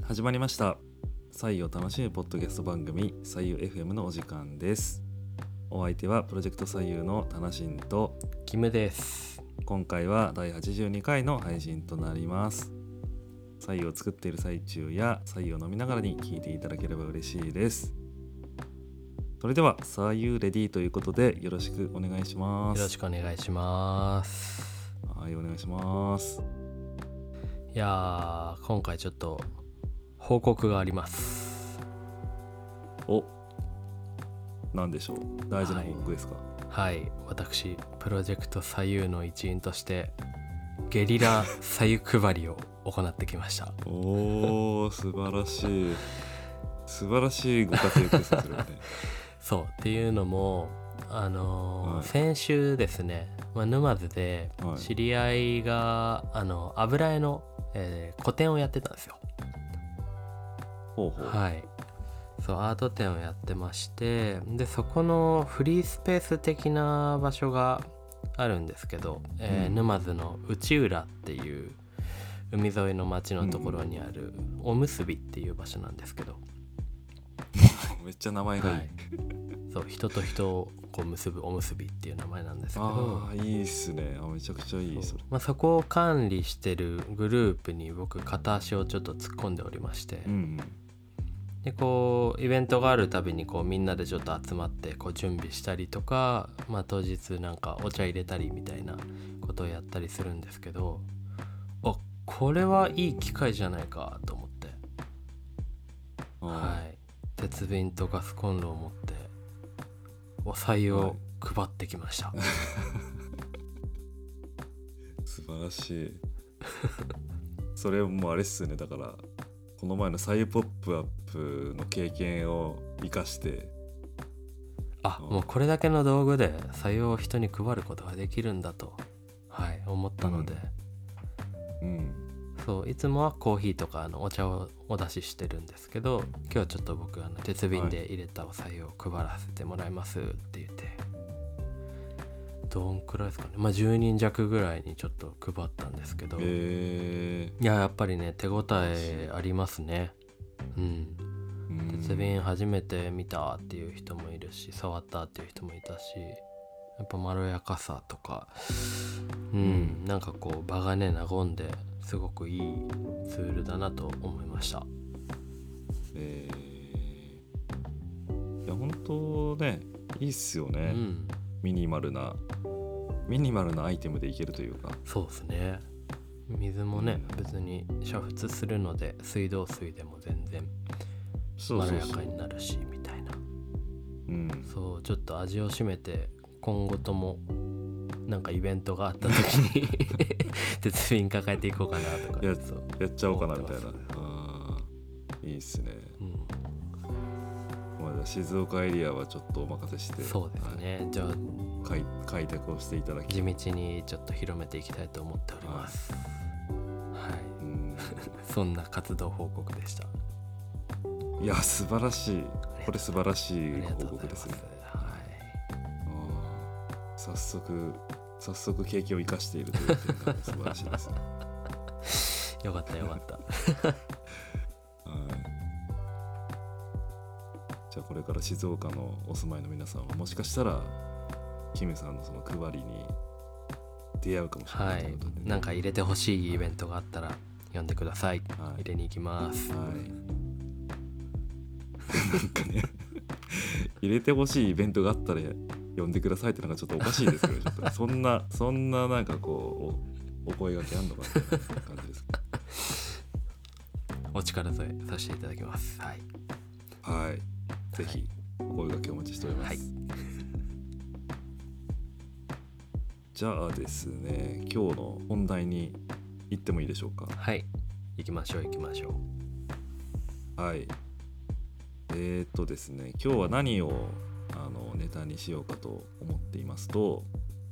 始まりました。左右を楽しむポッドキャスト番組左右 FM のお時間です。お相手はプロジェクト左右のタナシンとキムです。 今回は第82回の配信となります。左右を作っている最中や左右を飲みながらに聞いていただければ嬉しいです。それでは左右レディーということでよろしくお願いします。 よろしくお願いします。 はい、お願いします。 いやー、今回ちょっと報告があります。 お、なんでしょう。大事な報告ですか？ はい、私プロジェクト左右の一員としてゲリラ左右配りを行ってきました。 おー、素晴らしい素晴らしいご活躍ですね。それはねそうっていうのもはい、 先週ですね、沼津ではい知り合いが油絵の、個展をやってたんですよ。 ほうほう、 はい、そうアート展をやってまして、でそこのフリースペース的な場所があるんですけど、沼津の内浦っていう海沿いの町のところにあるおむすびっていう場所なんですけど、 めっちゃ名前がいい、 はい、そう人と人をこう結ぶおむすびっていう名前なんですけど、 ああいいっすね。めちゃくちゃいい。それそこを管理してるグループに僕片足をちょっと突っ込んでおりまして、でこうイベントがあるたびにこうみんなでちょっと集まってこう準備したりとか、当日なんかお茶入れたりみたいなことをやったりするんですけど、これはいい機会じゃないかと思って、はい、鉄瓶とガスコンロを持ってお菜を配ってきました、 素晴らしいそれもうあれっすね。だからこの前の左右ポップアップの経験を生かしてもうこれだけの道具で白湯を人に配ることができるんだと、思ったので、そういつもはコーヒーとかお茶をお出ししてるんですけど、今日はちょっと僕鉄瓶で入れたお白湯を配らせてもらいますって言って、どんくらいですかね、10人弱ぐらいにちょっと配ったんですけど、やっぱりね手応えありますね。鉄瓶初めて見たっていう人もいるし、触ったっていう人もいたし、やっぱまろやかさとか、なんかこう場がね和んですごくいいツールだなと思いました。 いや本当ね、いいっすよね、ミニマルなアイテムでいけるというか。 そうですね。水もね、別に煮沸するので水道水でも全然まろやかになるしみたいな。そうちょっと味を占めて今後ともなんかイベントがあった時に鉄瓶抱えていこうかなとかやっちゃおうかなみたいな。いいっすね。静岡エリアはちょっとお任せして、 そうですね、じゃあ開拓をしていただき地道にちょっと広めていきたいと思っております。そんな活動報告でした。 いや素晴らしい。これ素晴らしい報告ですね。早速景気を生かしているという点が素晴らしいですね。 よかったじゃあこれから静岡のお住まいの皆さんはもしかしたらキムさんのその配りに出会うかもしれないということで、 なんか入れてほしいイベントがあったら呼んでください。入れに行きます。 なんかね入れてほしいイベントがあったら呼んでくださいってなんかちょっとおかしいですけど、ちょっとそんななんかこうお声掛けあんのかなって感じですか。 お力添えさせていただきます。 ぜひお声掛けお待ちしております。じゃあですね、今日の本題に行ってもいいでしょうか。 行きましょう。 ですね、今日は何をネタにしようかと思っていますと、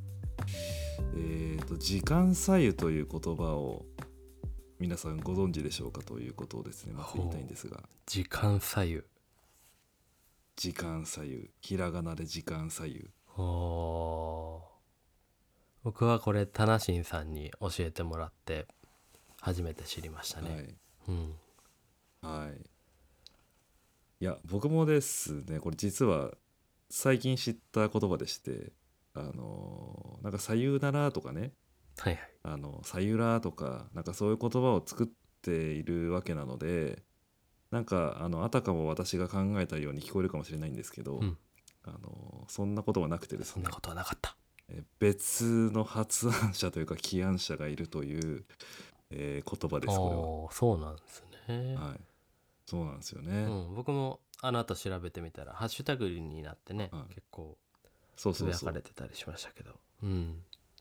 時間左右という言葉を皆さんご存知でしょうかということをですね、まず言いたいんですが。 時間左右、 ひらがなで時間左右。 僕はこれタナシンさんに教えてもらって初めて知りましたね。 はい。いや僕もですね、これ実は最近知った言葉でして、なんか「さゆなら」とかね、 はいはい。 「さゆら」とかなんかそういう言葉を作っているわけなので、なんかあたかも私が考えたように聞こえるかもしれないんですけど、 うん。 そんなことはなくてですね、 そんなことはなかった。 別の発案者というか起案者がいるという、言葉です、これは。 ああ、そうなんですね。 はい、そうなんですよね。 うん、僕もあの後調べてみたらハッシュタグになってね、 はい、 結構そうつぶやそうそう。 かれてたりしましたけど。うん。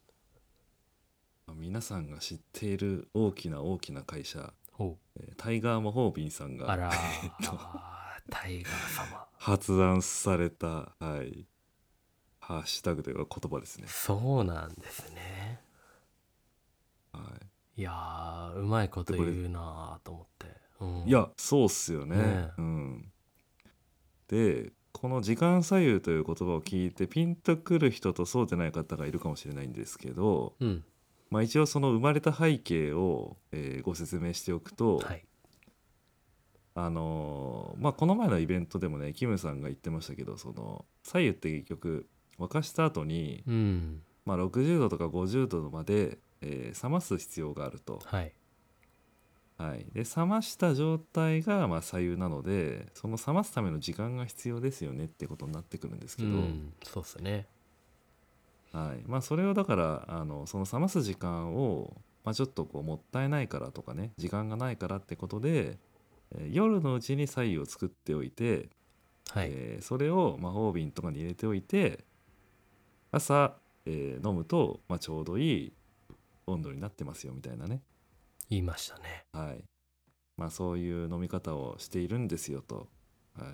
皆さんが知っている大きな大きな会社、 ほう。 タイガー魔法瓶さんがあらえっとー、タイガー様。 発案された、はい、ハッシュタグというか言葉ですね。 そうなんですね。 はい。 いやー、うまいこでこれ、 と言うなーと思って。うん。 いやそうっすよねね。 え。 うん。でこの時間左右という言葉を聞いてピンとくる人とそうでない方がいるかもしれないんですけど、 うん。 まあ、一応その生まれた背景を、ご説明しておくと、 はい。 まあ、この前のイベントでもねキムさんが言ってましたけど、その左右って結局沸かした後に、 うん。 まあ、60度とか50度まで、冷ます必要があると。 はい。 はい、で冷ました状態がまあ左右なので、その冷ますための時間が必要ですよねってことになってくるんですけど、 うん。そうっすね。 はいまあ、それをだからその冷ます時間を、まあ、ちょっとこうもったいないからとかね、時間がないからってことで、夜のうちに白湯を作っておいて、 はい。 それを魔法瓶とかに入れておいて朝、飲むと、まあ、ちょうどいい温度になってますよみたいなね、 言いましたね。 はいまあ、そういう飲み方をしているんですよと、はい、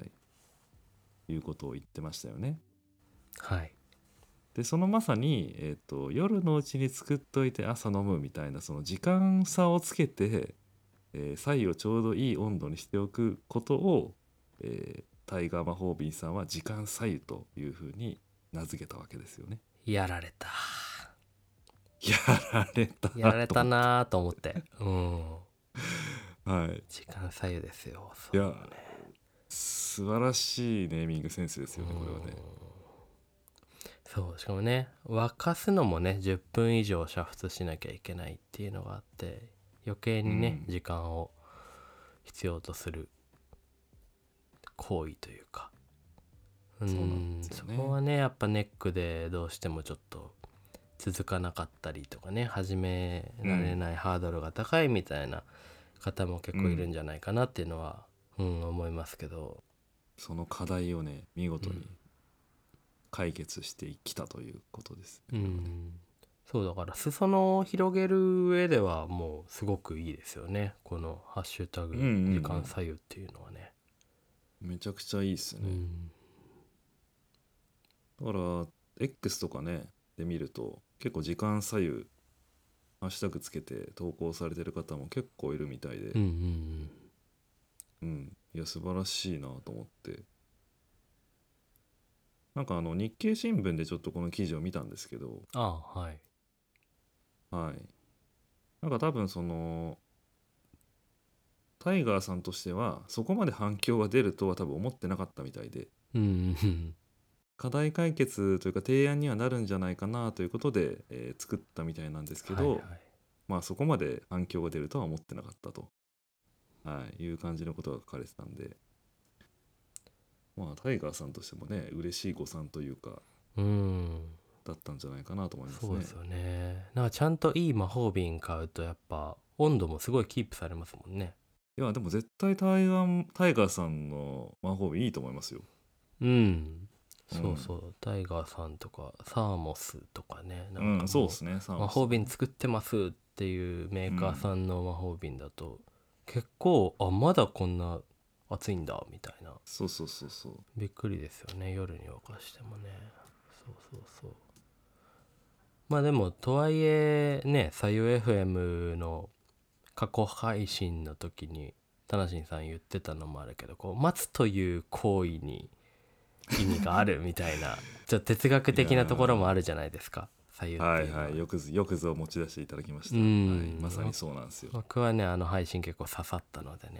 いうことを言ってましたよね。 はい。 でそのまさに、夜のうちに作っといて朝飲むみたいな、その時間差をつけて、白湯をちょうどいい温度にしておくことを、タイガー魔法瓶さんは時間白湯というふうに名付けたわけですよね。 やられた。 やられたやられたと思って、 なーと思って。うん。 はい、 時間左右ですよ。そいやうね。 素晴らしいネーミングセンスですうよね、これはね。 ん。そう、しかもね、沸かすのもね、10分以上煮沸しなきゃいけないっていうのがあって、余計にね、 うん時間を必要とする行為というか、 そうなんですよそこね。 はね、やっぱネックでどうしてもちょっと続かなかったりとかね、始められないハードルが高いみたいな方も結構いるんじゃないかなっていうのは、思いますけど、 その課題をね見事にうん、 解決してきたということですね、 うこれはね。 ん、そうだから裾野を広げる上ではもうすごくいいですよね、この「ハッシュタうんうんうグ時間ん、 左右」っていうのはね。 めちゃくちゃいいっすね。 うん、 だから X とかねで見ると結構時間左右ハッシュタグつけて投稿されてる方も結構いるみたいで、 うんうんうん。 いや素晴らしいなと思って、なんか日経新聞でちょっとこの記事を見たんですけど、 ああ、はい。 はいなんか多分そのタイガーさんとしてはそこまで反響が出るとは多分思ってなかったみたいで、 うんうんうん。 課題解決というか提案にはなるんじゃないかなということで、作ったみたいなんですけはいはい。 ど、まあそこまで反響が出るとは思ってなかったと、いう感じのことが書かれてたんで、まあタイガーさんとしてもね嬉しい誤算というかうん、 だったんじゃないかなと思いますね。 そうですよね。なんかちゃんといい魔法瓶買うとやっぱ温度もすごいキープされますもんね。 いやでも絶対タイガーさんの魔法瓶いいと思いますよ。 うん、そううんそう、タイガーさんとかサーモスとかね、なうんそうでんかもすね、サーう魔モスとかね。 法瓶作ってますっていうメーカーうんさんの魔法瓶だと結構、あ、まだこんな熱いんだみたいな、 そうそうそうそう。 びっくりですよね、夜に沸かしてもね。そうそうそう。まあでもとはいえね、左右 FM の過去配信の時にタナシンさん言ってたのもあるけど、こう待つという行為に意味があるみたいなちょっと哲学いや的なところもあーるじゃないですか、左右っはいていうのは。 はいよくぞ持ち出していただきましうた。はいまさにん、 そうなんですよ。 僕はねあの配信結構刺さったのでね、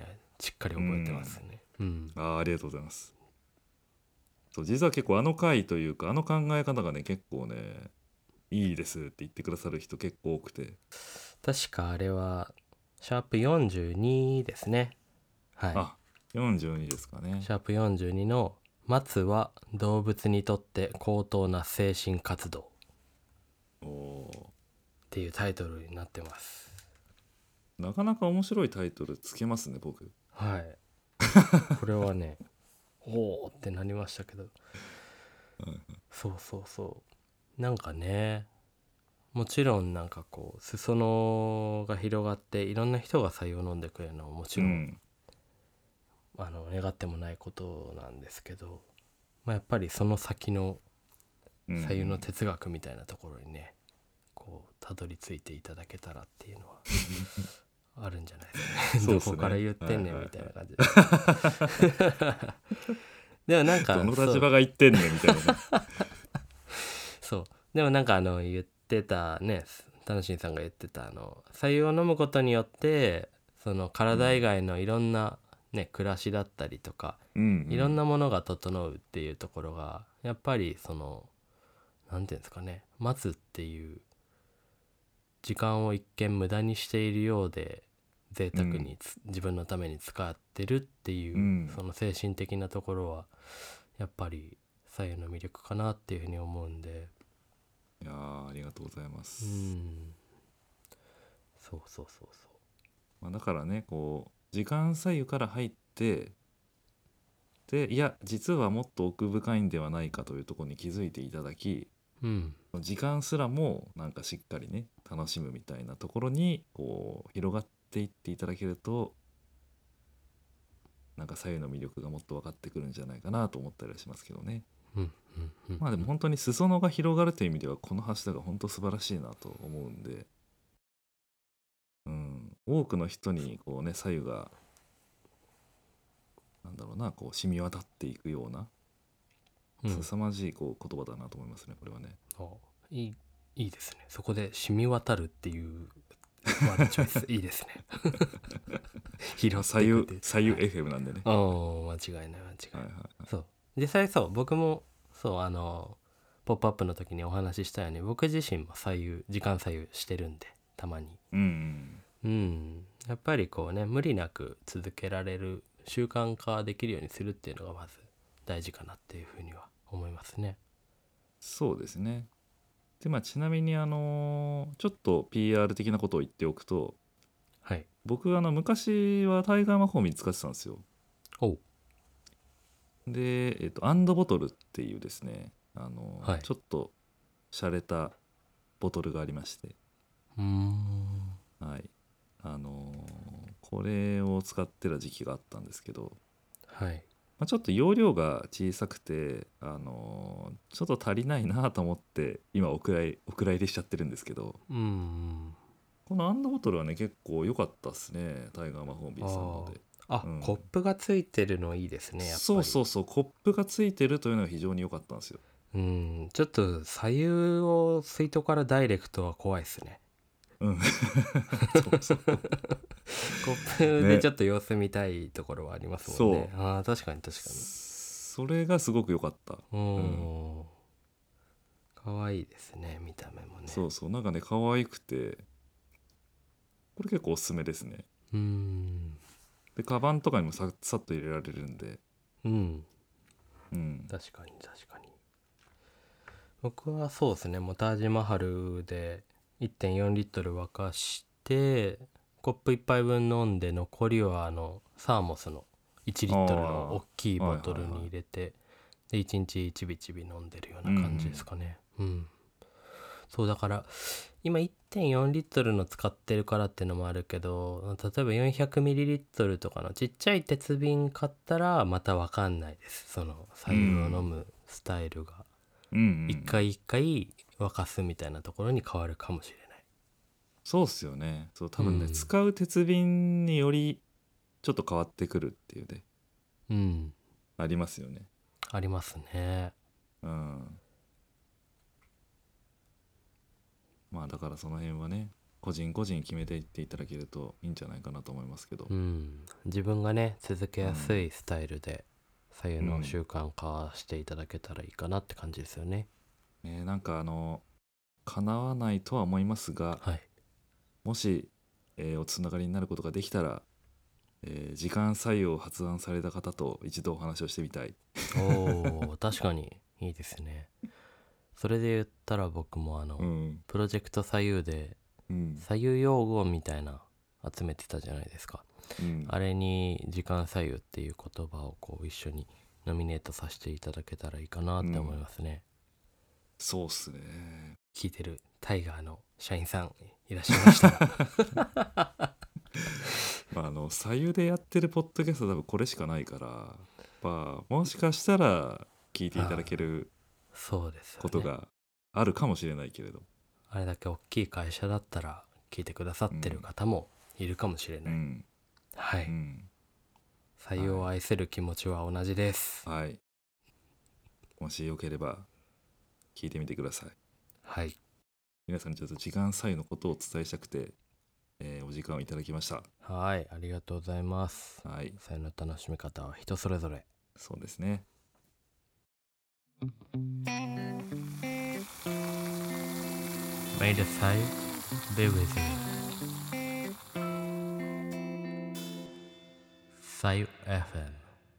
しっかり覚えてますね。 ありがとうございます。そう実は結構あの回というかあの考え方がね結構ねいいですって言ってくださる人結構多くて、 確かあれはシャープ42ですね。はい。 あ42ですかね。 シャープ42の松は動物にとって高等な精神活動おっていうタイトルになってます。 なかなか面白いタイトルつけますね僕。 はい。これはねおーってなりましたけど、そうそうそう、なんかね、もちろんなんかこう裾野が広がっていろんな人が白湯を飲んでくれるのはもちろん、願ってもないことなんですけど、やっぱりその先の白湯の哲学みたいなところにねこうたどり着いていただけたらっていうのはあるんじゃないですかね。どこから言ってんねんみたいな感じで、でもなんかどの立場が言ってんねんみたいなそうでもなんか言ってたね、たのしんさんが言ってた白湯を飲むことによってその体以外のいろんなね、暮らしだったりとか、いろんなものが整うっていうところがやっぱりそのなんていうんですかね、待つっていう時間を一見無駄にしているようで贅沢に自分のために使ってるっていう、その精神的なところはやっぱり白湯の魅力かなっていうふうに思うんで、 いやありがとうございます。 そうそうそうそう、 だからねこう時間左右から入ってでいや実はもっと奥深いんではないかというところに気づいていただき、時間すらもなんかしっかりね楽しむみたいなところにこう広がっていっていただけるとなんか左右の魅力がもっと分かってくるんじゃないかなと思ったりはしますけどね。でも本当に裾野が広がるという意味ではこの橋田が本当素晴らしいなと思うんで、多くの人にこうね左右がなんだろうなこう染み渡っていくような凄まじいこう言葉だなと思いますねこれはね。 いいですね。そこで染み渡るっていうワードチョイスいいですね。拾っていくっていう左右 FM なんでね。 間違いない間違いない、そう実際そう僕もそうポップアップの時にお話ししたように僕自身も時間左右してるんでたまにやっぱりこうね無理なく続けられる習慣化できるようにするっていうのがまず大事かなっていうふうには思いますね。 そうですね。でちなみにちょっと PR 的なことを言っておくと、 はい、 僕昔はタイガー魔法瓶使ってたんですよ。で、アンドボトルっていうですねちょっと洒落たボトルがありまして、はい、これを使ってた時期があったんですけど、ちょっと容量が小さくてちょっと足りないなと思って今お蔵入りしちゃってるんですけど、このアンドボトルはね結構良かったっすねタイガー魔法瓶さんので。 コップがついてるのいいですね。やっぱりそうコップがついてるというのが非常に良かったんですよ。 ちょっと左右を水筒からダイレクトは怖いですね。 そうコップでちょっと様子見たいところはありますもんね。確かにそれがすごく良かった。 可愛いですね見た目もね。 そうなんかね可愛くてこれ結構おすすめですね。でカバンとかにもさっと入れられるんで、 確かに僕はそうですねもうタージマハルで 1.4 リットル沸かしてコップ1杯分飲んで残りはサーモスの1リットルの大きいボトルに入れて、で1日ちびちび飲んでるような感じですかね。そうだから今 1.4 リットルの使ってるからってのもあるけど、例えば400ミリリットルとかのちっちゃい鉄瓶買ったらまた分かんないです。その白湯を飲むスタイルが一回一回沸かすみたいなところに変わるかもしれない。 そうっすよね。そう多分ね、使う鉄瓶によりちょっと変わってくるっていうね、ありますよね。 ありますね。 だからその辺はね個人個人決めていっていただけるといいんじゃないかなと思いますけど、 自分がね続けやすいスタイルで左右の習慣化していただけたらいいかなって感じですよね。 なんか叶わないとは思いますが、 はい。 もし、おつながりになることができたら、時間左右を発案された方と一度お話をしてみたい。 おー確かにいいですね。それで言ったら僕もプロジェクト左右で左右用語みたいな集めてたじゃないですか。あれに時間左右っていう言葉をこう一緒にノミネートさせていただけたらいいかなって思いますね。 そうっすね。 聞いてるタイガーの社員さんいらっしゃいました左右でやってるポッドキャストは多分これしかないから、もしかしたら聞いていただけるそうですよね、 ことがあるかもしれないけれど、 あれだけ大きい会社だったら聞いてくださってる方もいるかもしれない、はい、採用を愛する気持ちは同じです。 はい、もしよければ聞いてみてください。 はい、 皆さんにちょっと時間左右のことをお伝えしたくて、お時間をいただきました。 はい、ありがとうございます。 はい、 左右の楽しみ方は人それぞれ。 そうですね。 May the side be with you. 左右 FM。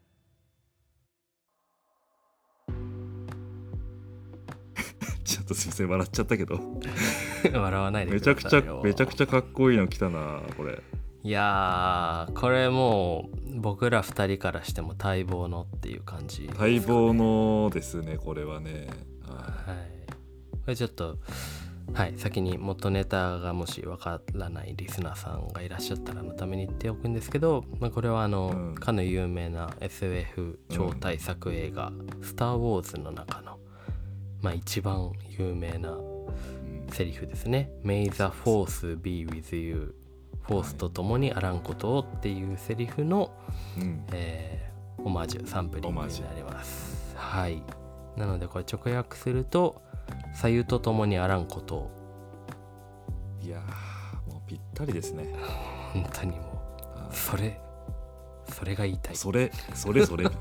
ちょっとすいません、笑っちゃったけど笑わないでめくださいよ。 ちゃくちゃかっこいいの来たなこれ。 いやーこれもう僕ら2人からしても待望のっていう感じ、ね、 待望のですねこれはね。 はい、これちょっとはい先に元ネタがもしわからないリスナーさんがいらっしゃったらのために言っておくんですけど、これはかの有名な SF 超大作映画、スター・ウォーズの中の一番有名なセリフですね。May the Force be with you。フォースと共にあらんことをっていうセリフの、オマージュサンプリングになります。はい。なのでこれ直訳すると左右と共にあらんことを。 いやもうぴったりですね。 本当にもうそれが言いたい。 それみたいな。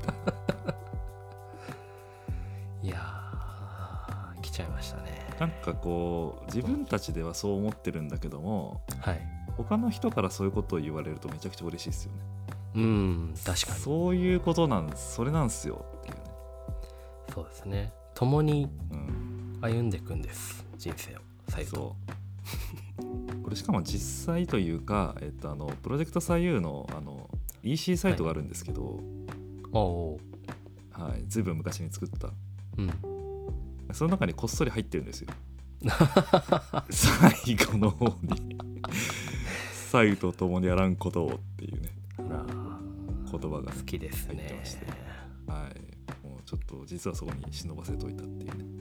いやー来ちゃいましたね。 なんかこう自分たちではそう思ってるんだけども、 はい。 他の人からそういうことを言われるとめちゃくちゃ嬉しいですよね。 確かにそういうことなんです、それなんですよっていうね。 そうですね。共に歩んでいくんです、人生を左右と。 そうこれしかも実際というか、プロジェクト左右のEC サイトがあるんですけど、はい、ずいぶん昔に作った、その中にこっそり入ってるんですよ最後の方に左右と共にあらんことをっていうね言葉が好きですね。 入ってまして、はい、もうちょっと実はそこに忍ばせといたっていうね、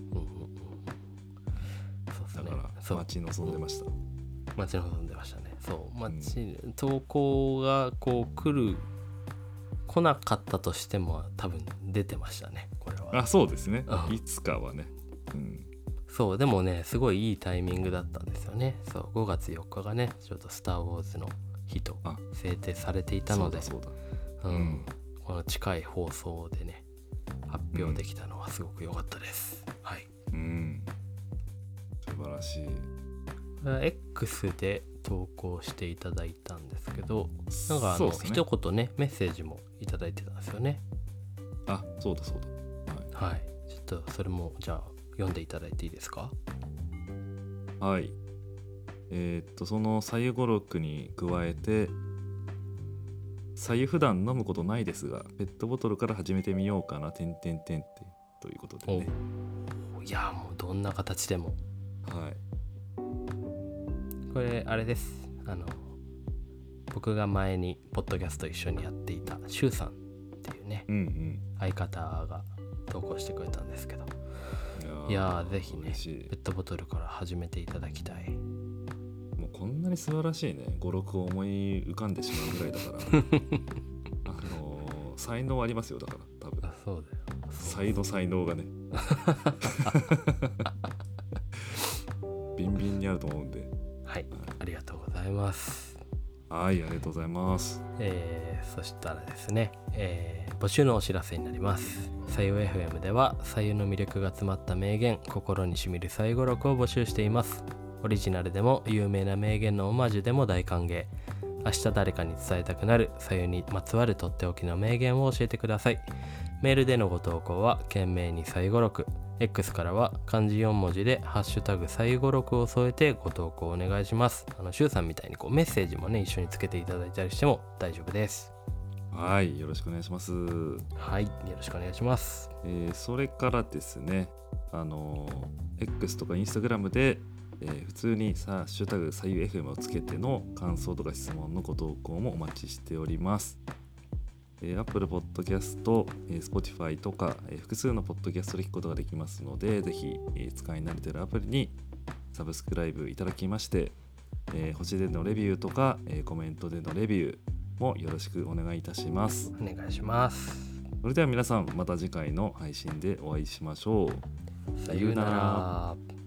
そうですね、 だから待ち望んでました。 待ち望んでましたね。そう投稿がこう来なかったとしても多分出てましたねこれは。 そうですね、いつかはね、 そうでもねすごいいいタイミングだったんですよね。そう5月4日がねちょっとスター・ウォーズの日と制定されていたので、この近い放送でね発表できたのはすごく良かったです。はい。 素晴らしい。 X で投稿していただいたんですけど、なんか一言ねメッセージもいただいてたんですよね。 そうだはい、ちょっとそれもじゃあ読んでいただいていいですか？ はい。その左右語録に加えて、左右普段飲むことないですがペットボトルから始めてみようかなってということでね。 いやもうどんな形でも。 はい。 これあれです。僕が前にポッドキャスト一緒にやっていたシュウさんっていうね、相方が投稿してくれたんですけど、いやぜひねペットボトルから始めていただきたい。 もうこんなに素晴らしいね語録を思い浮かんでしまうぐらいだから才能ありますよ。だから多分そうだよ。 才能がねビンビンにあると思うんで、 はい、ありがとうございます。 はい、ありがとうございます。 そしたらですね、募集のお知らせになります。さゆ FM ではさゆの魅力が詰まった名言、心にしみるさゆ語録を募集しています。オリジナルでも有名な名言のオマージュでも大歓迎。明日誰かに伝えたくなるさゆにまつわるとっておきの名言を教えてください。メールでのご投稿は懸命にさゆ語録、X からは漢字4文字でハッシュタグさゆ語録を添えてご投稿お願いします。シュウさんみたいにメッセージもね一緒につけていただいたりしても大丈夫です。 はい、よろしくお願いします。 はい、よろしくお願いします。 それからですね、X とか Instagram で、普通にハッシュタグさゆ FM をつけての感想とか質問のご投稿もお待ちしております。Apple Podcast、Spotify とか、複数のポッドキャストで聞くことができますので、ぜひ、使い慣れているアプリにサブスクライブいただきまして、星でのレビューとか、コメントでのレビューもよろしくお願いいたします。 お願いします。 それでは皆さん、また次回の配信でお会いしましょう。 さようなら。